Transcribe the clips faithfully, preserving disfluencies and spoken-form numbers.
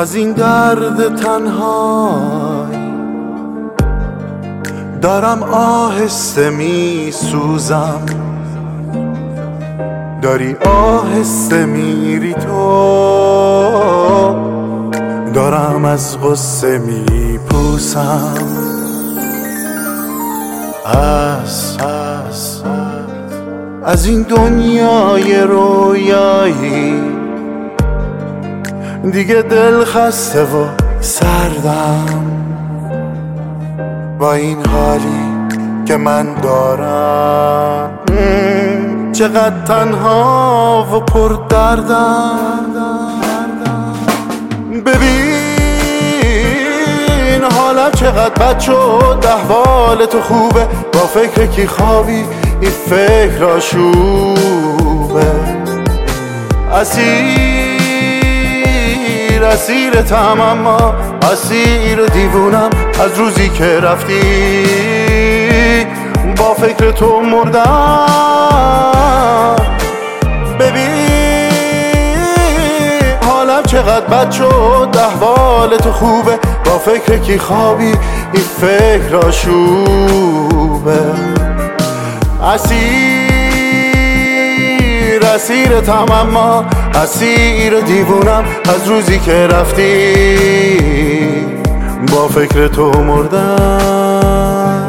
از این درد تنهای دارم آهسته می سوزم، داری آهسته میری تو، دارم از غصه می پوسم. از از از این دنیای رویایی دیگه دل خسته و سردم، با این حالی که من دارم چقدر تنها و پر دردم. ببین حالم چقدر بد شد، احوال تو خوبه، با فکر کی خوابی این فکر آشوبه. اسیر اسیرتم اما اسیر و دیوونم، از روزی که رفتی با فکر تو مردم. ببین حالم چقدر بد شد، احوال تو خوبه، با فکر کی خوابی این فکر آشوبه. اسیر اسیرتم اما اسیر دیوونم، از روزی که رفتی با فکر تو مردم.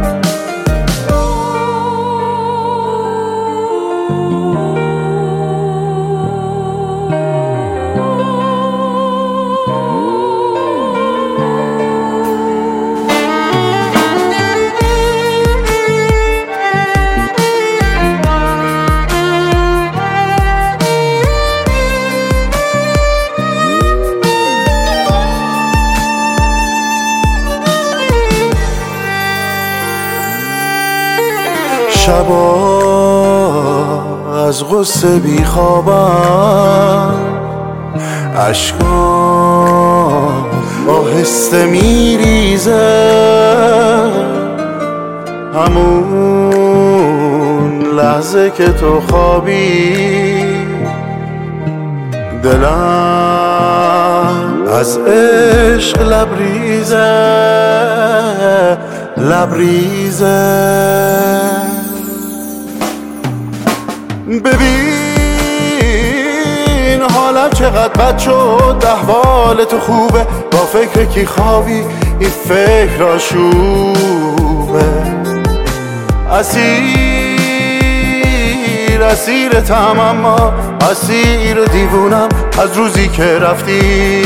شبا از غصه بی خوابم، اشکام آهسته میریزه، همون لحظه که تو خوابی دلم از عشق لبریزه لبریزه. ببین حالم چقدر بد شد، احوال تو خوبه، با فکر کی خوابی این فکر آشوبه. اسیر اسیرتم اما اسیر دیوونم، از روزی که رفتی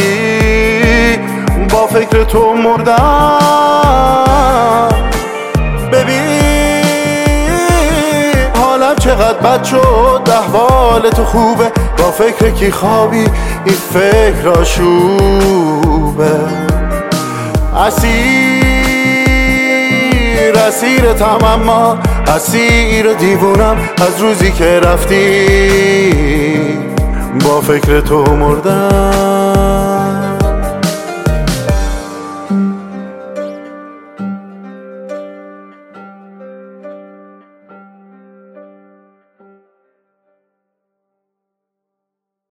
با فکر تو مردم. ببین چقدر بد شد، احوال تو خوبه، با فکر کی خوابی این فکر آشوبه. اسیر اسیرتم اما اسیر دیوونم، از روزی که رفتی با فکر تو مردم.